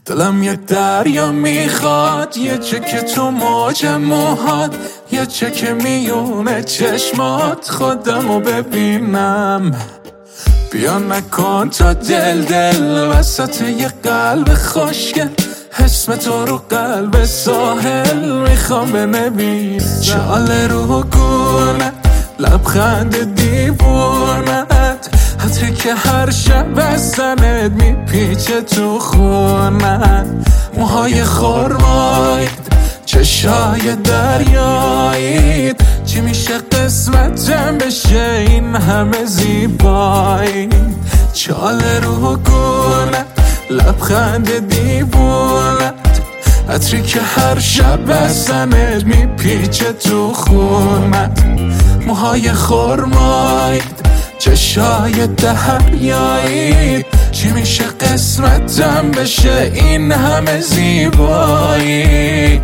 دلم یه دریا میخواد، یه چکه تو موج موهات، یه چکه میونه چشمات، خودمو ببینم. بیا نکن تا دل وسط یه قلب خوشگل، اسم تو رو قلب ساحل میخوام بنویسم. چاله رو گونه لبخند دیوونت، حتی که هر شب بزنت میپیچه تو خونت. موهای خرمایید، چشای دریایید، چی میشه قسمتم بشه این همه زیبایی. چاله رو گونه لبخند دیوونت، عطری که هر شب بزنت میپیچه تو خونت. موهای خرمایید، چشای دریایید، چی میشه قسمتم بشه این همه زیبایی.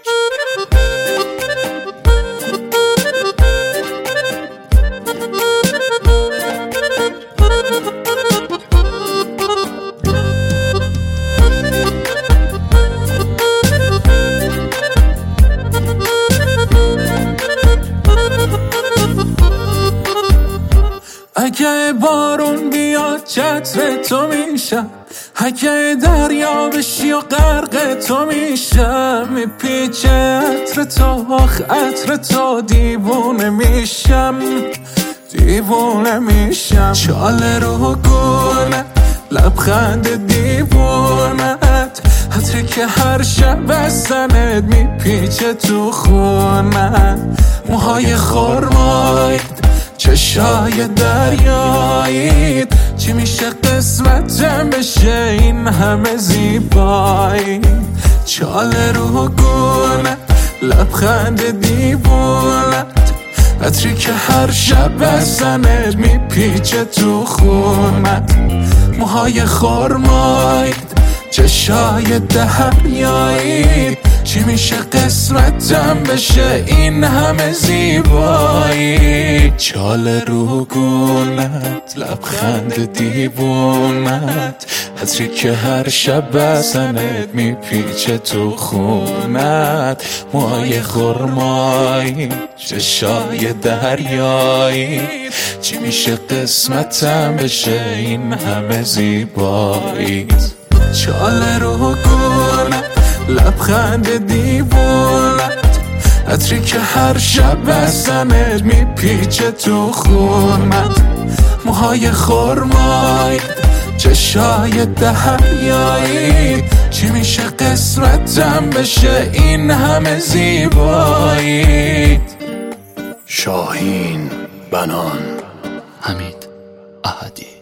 اگه بارون بیاد چتر تو میشم، اگه دریا بشی و غرق تو میشم، میپیچه عطر تو، آخ عطر تو، دیوونه میشم، دیوونه میشم. چاله رو گونه لبخند دیوونت، عطری که هر شب بزنت میپیچه تو خونت. موهای خرمایید، چشای دریایید، چی میشه قسمتم بشه این همه زیبایی. چاله رو گونه لبخند دیوونت، عطری که هر شب بزنت میپیچه تو خونت. موهای خرمایید، چشای دریایید، چی میشه قسمتم بشه این همه زیبایی. چاله رو گونت لبخند دیوونت، عطری که هر شب بزنت میپیچه تو خونت. موهای خرمایی، چشای دریایی، چی میشه قسمتم بشه این همه زیبایی. چاله رو گونه لبخند دیوونت، عطری که هر شب بزنت میپیچه تو خونت. موهای خرمایید، چشای دریایید، چی میشه قسمتم بشه این همه زیبایی. شاهین بنان، حمید احدی.